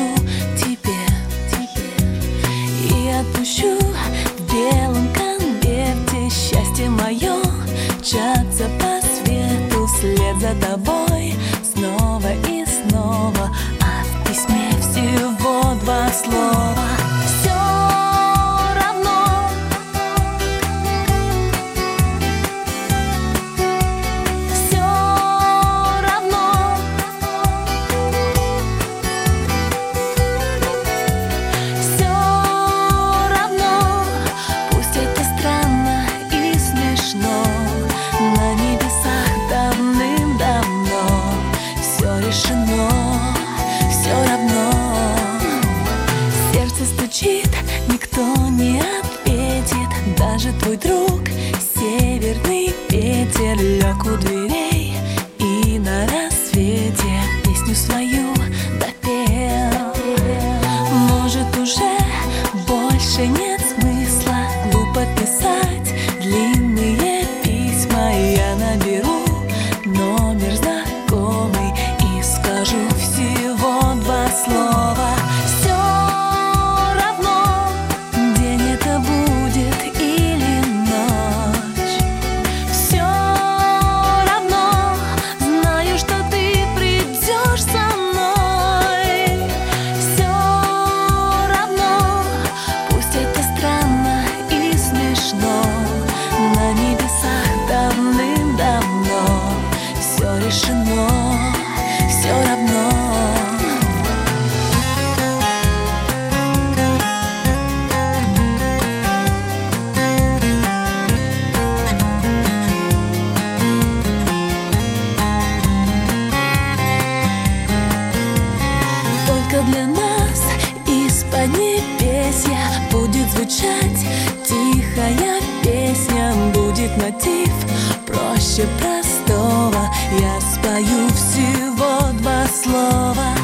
скажу тебе, и отпущу в белом конверте счастье мое мчаться по свету вслед за тобой снова и снова, а в письме всего два слова. Никто не ответит, даже твой друг северный ветер лег у дверей и на рассвете песню свою допел. Может, уже больше нет смысла глупо писать длинные письма. Я наберу номер знакомый и скажу всего два слова. На небесах давным-давно все решено, все равно. Только для нас из-под небесья будет звучать тихая песня, будет мотив проще простого. Я спою всего два слова.